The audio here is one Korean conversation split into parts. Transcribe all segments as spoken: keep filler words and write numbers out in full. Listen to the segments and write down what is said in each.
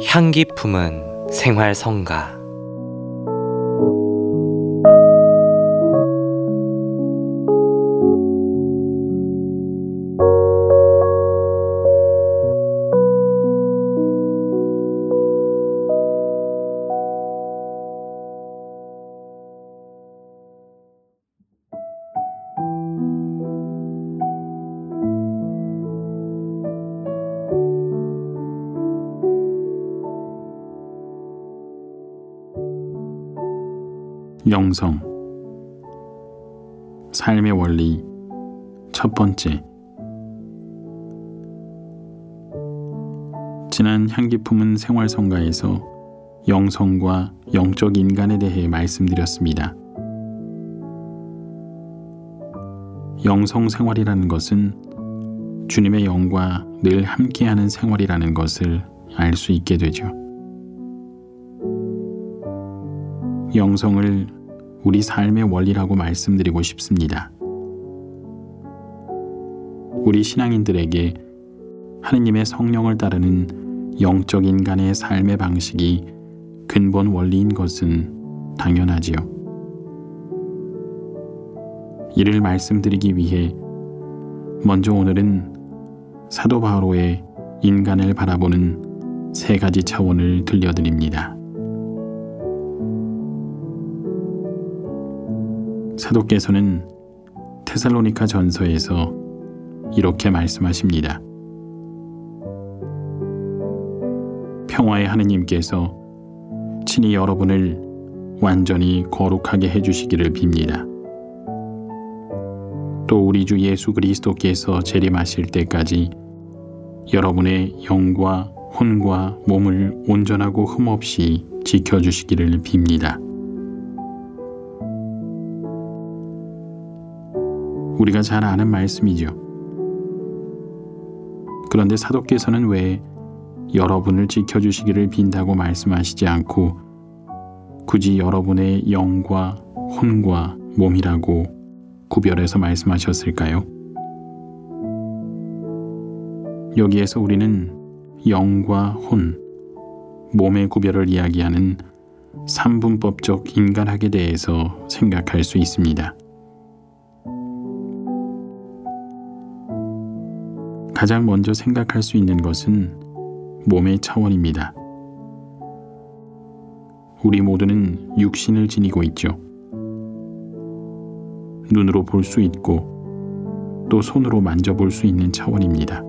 향기 품은 생활성가. 영성, 삶의 원리 첫 번째. 지난 향기 품은 생활성가에서 영성과 영적 인간에 대해 말씀드렸습니다. 영성 생활이라는 것은 주님의 영과 늘 함께하는 생활이라는 것을 알 수 있게 되죠. 영성을 우리 삶의 원리라고 말씀드리고 싶습니다. 우리 신앙인들에게 하느님의 성령을 따르는 영적 인간의 삶의 방식이 근본 원리인 것은 당연하지요. 이를 말씀드리기 위해 먼저 오늘은 사도 바오로의 인간을 바라보는 세 가지 차원을 들려드립니다. 사도께서는 테살로니가 전서에서 이렇게 말씀하십니다. 평화의 하느님께서 친히 여러분을 완전히 거룩하게 해주시기를 빕니다. 또 우리 주 예수 그리스도께서 재림하실 때까지 여러분의 영과 혼과 몸을 온전하고 흠없이 지켜주시기를 빕니다. 우리가 잘 아는 말씀이죠. 그런데 사도께서는 왜 여러분을 지켜주시기를 빈다고 말씀하시지 않고 굳이 여러분의 영과 혼과 몸이라고 구별해서 말씀하셨을까요? 여기에서 우리는 영과 혼, 몸의 구별을 이야기하는 삼분법적 인간학에 대해서 생각할 수 있습니다. 가장 먼저 생각할 수 있는 것은 몸의 차원입니다. 우리 모두는 육신을 지니고 있죠. 눈으로 볼 수 있고 또 손으로 만져볼 수 있는 차원입니다.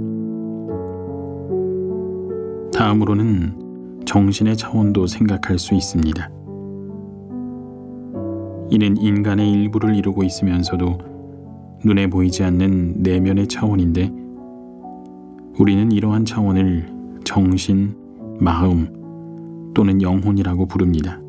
다음으로는 정신의 차원도 생각할 수 있습니다. 이는 인간의 일부를 이루고 있으면서도 눈에 보이지 않는 내면의 차원인데 우리는 이러한 차원을 정신, 마음 또는 영혼이라고 부릅니다.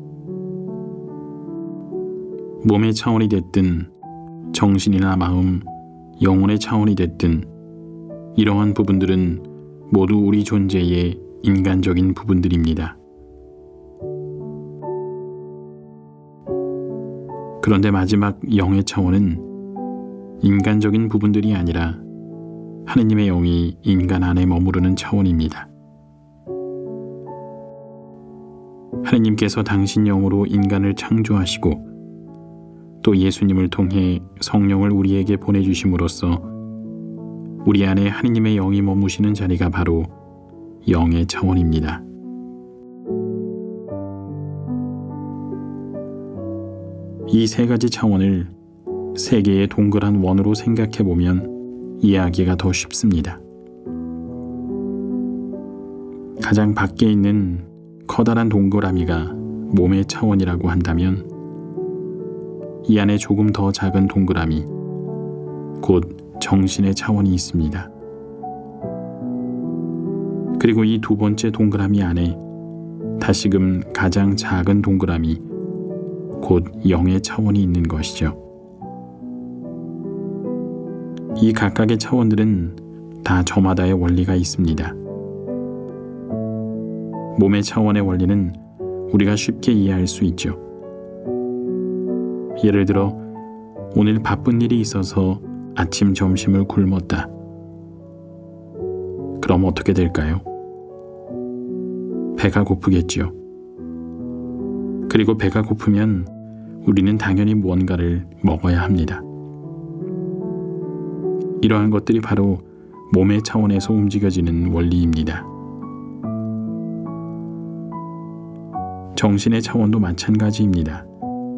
몸의 차원이 됐든 정신이나 마음, 영혼의 차원이 됐든 이러한 부분들은 모두 우리 존재의 인간적인 부분들입니다. 그런데 마지막 영의 차원은 인간적인 부분들이 아니라 하느님의 영이 인간 안에 머무르는 차원입니다. 하느님께서 당신 영으로 인간을 창조하시고 또 예수님을 통해 성령을 우리에게 보내주심으로써 우리 안에 하느님의 영이 머무시는 자리가 바로 영의 차원입니다. 이 세 가지 차원을 세 개의 동그란 원으로 생각해보면 이해하기가 더 쉽습니다. 가장 밖에 있는 커다란 동그라미가 몸의 차원이라고 한다면 이 안에 조금 더 작은 동그라미, 곧 정신의 차원이 있습니다. 그리고 이 두 번째 동그라미 안에 다시금 가장 작은 동그라미, 곧 영의 차원이 있는 것이죠. 이 각각의 차원들은 다 저마다의 원리가 있습니다. 몸의 차원의 원리는 우리가 쉽게 이해할 수 있죠. 예를 들어 오늘 바쁜 일이 있어서 아침 점심을 굶었다. 그럼 어떻게 될까요? 배가 고프겠지요. 그리고 배가 고프면 우리는 당연히 무언가를 먹어야 합니다. 이러한 것들이 바로 몸의 차원에서 움직여지는 원리입니다. 정신의 차원도 마찬가지입니다.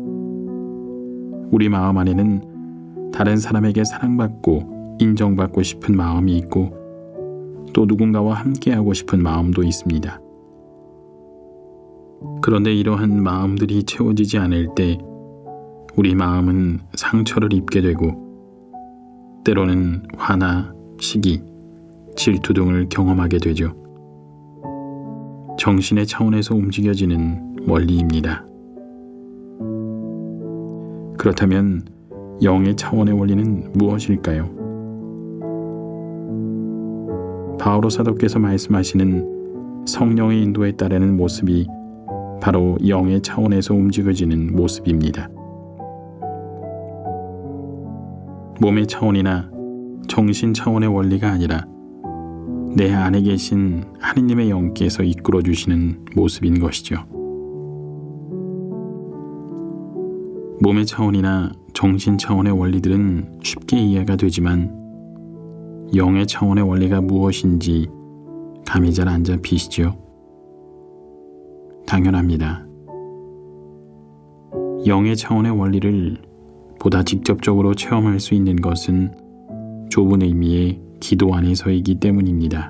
우리 마음 안에는 다른 사람에게 사랑받고 인정받고 싶은 마음이 있고 또 누군가와 함께하고 싶은 마음도 있습니다. 그런데 이러한 마음들이 채워지지 않을 때 우리 마음은 상처를 입게 되고 때로는 화나 시기, 질투 등을 경험하게 되죠. 정신의 차원에서 움직여지는 원리입니다. 그렇다면 영의 차원의 원리는 무엇일까요? 바오로 사도께서 말씀하시는 성령의 인도에 따르는 모습이 바로 영의 차원에서 움직여지는 모습입니다. 몸의 차원이나 정신 차원의 원리가 아니라 내 안에 계신 하느님의 영께서 이끌어 주시는 모습인 것이죠. 몸의 차원이나 정신 차원의 원리들은 쉽게 이해가 되지만 영의 차원의 원리가 무엇인지 감이 잘 안 잡히시죠? 당연합니다. 영의 차원의 원리를 보다 직접적으로 체험할 수 있는 것은 좁은 의미의 기도 안에서이기 때문입니다.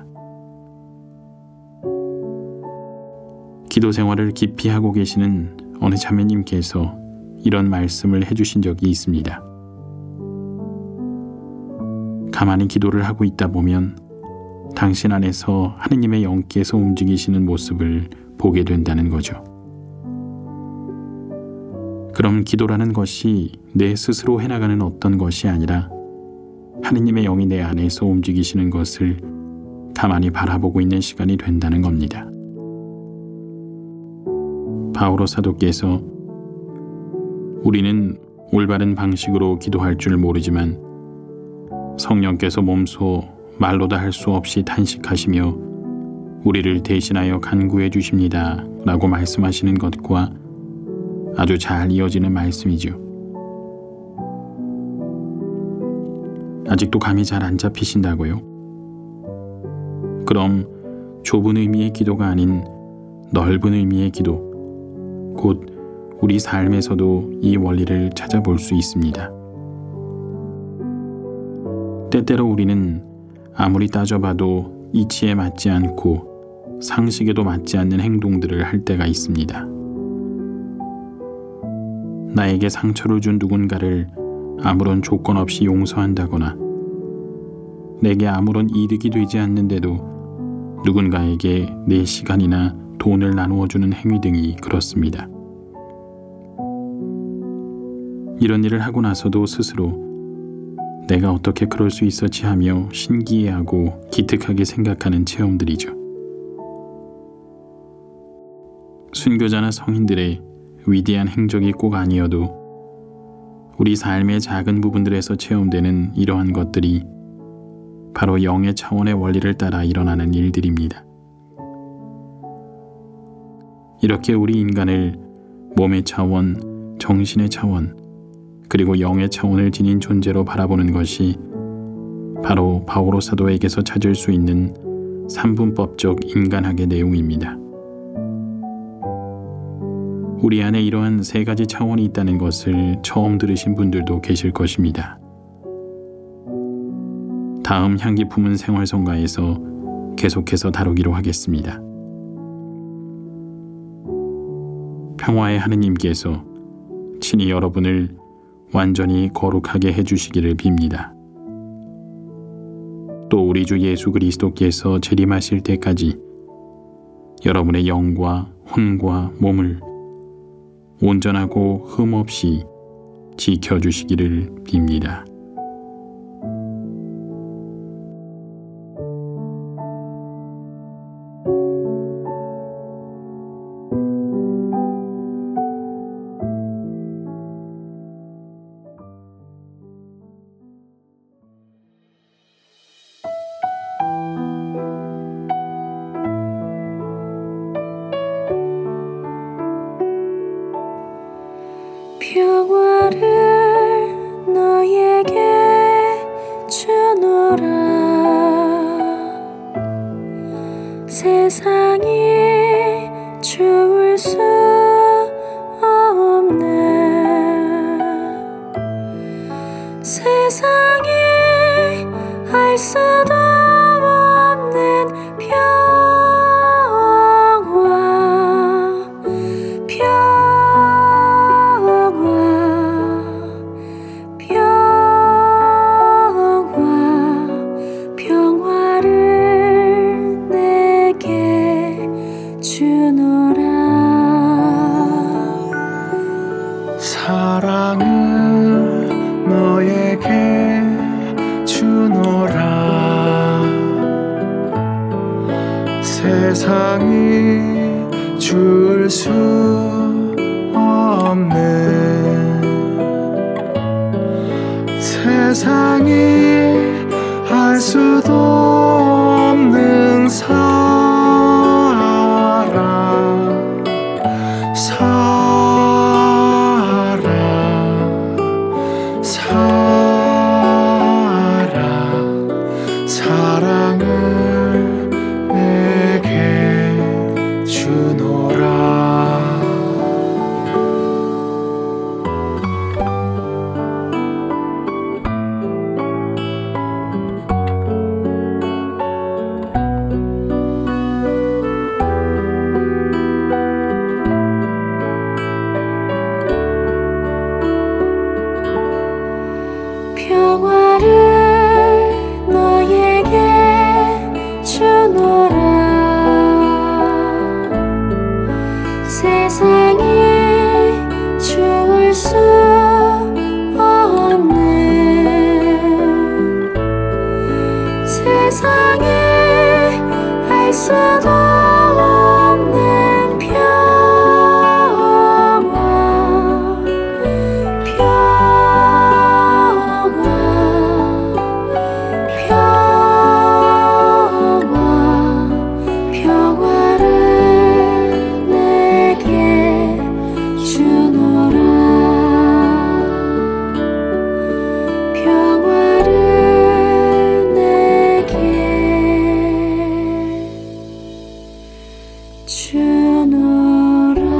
기도 생활을 깊이 하고 계시는 어느 자매님께서 이런 말씀을 해주신 적이 있습니다. 가만히 기도를 하고 있다 보면 당신 안에서 하느님의 영께서 움직이시는 모습을 보게 된다는 거죠. 그럼 기도라는 것이 내 스스로 해나가는 어떤 것이 아니라 하느님의 영이 내 안에서 움직이시는 것을 가만히 바라보고 있는 시간이 된다는 겁니다. 바오로 사도께서 우리는 올바른 방식으로 기도할 줄 모르지만 성령께서 몸소 말로 다 할 수 없이 탄식하시며 우리를 대신하여 간구해 주십니다 라고 말씀하시는 것과 아주 잘 이어지는 말씀이죠. 아직도 감이 잘 안 잡히신다고요? 그럼 좁은 의미의 기도가 아닌 넓은 의미의 기도, 곧 우리 삶에서도 이 원리를 찾아볼 수 있습니다. 때때로 우리는 아무리 따져봐도 이치에 맞지 않고 상식에도 맞지 않는 행동들을 할 때가 있습니다. 나에게 상처를 준 누군가를 아무런 조건 없이 용서한다거나 내게 아무런 이득이 되지 않는데도 누군가에게 내 시간이나 돈을 나누어주는 행위 등이 그렇습니다. 이런 일을 하고 나서도 스스로 내가 어떻게 그럴 수 있었지 하며 신기해하고 기특하게 생각하는 체험들이죠. 순교자나 성인들의 위대한 행적이 꼭 아니어도 우리 삶의 작은 부분들에서 체험되는 이러한 것들이 바로 영의 차원의 원리를 따라 일어나는 일들입니다. 이렇게 우리 인간을 몸의 차원, 정신의 차원, 그리고 영의 차원을 지닌 존재로 바라보는 것이 바로 바오로 사도에게서 찾을 수 있는 삼분법적 인간학의 내용입니다. 우리 안에 이러한 세 가지 차원이 있다는 것을 처음 들으신 분들도 계실 것입니다. 다음 향기 품은 생활성가에서 계속해서 다루기로 하겠습니다. 평화의 하느님께서 친히 여러분을 완전히 거룩하게 해주시기를 빕니다. 또 우리 주 예수 그리스도께서 재림하실 때까지 여러분의 영과 혼과 몸을 온전하고 흠없이 지켜주시기를 빕니다. 세상이 주울 수 없는 세상이 알 수도 없는 평화 평화 평화 평화를 내게 주노라 사랑을 너에게 주노라 세상이 줄 수 없는 세상이 알 수도 없는 사랑 사랑 사랑 사랑을 내게 주노라 평화를 너에게 주노라 세상이 주울 수 없는 세상이 알 수도 없는 평화 평화 평화를 내게 주노라 평화를 내게 주노라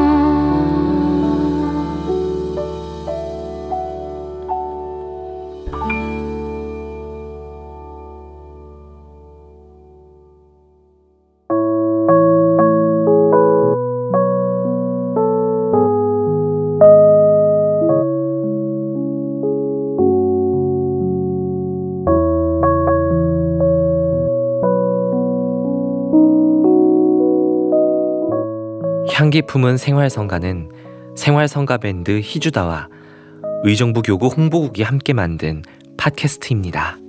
향기 품은 생활성가는 생활성가 밴드 희주다와 의정부 교구 홍보국이 함께 만든 팟캐스트입니다.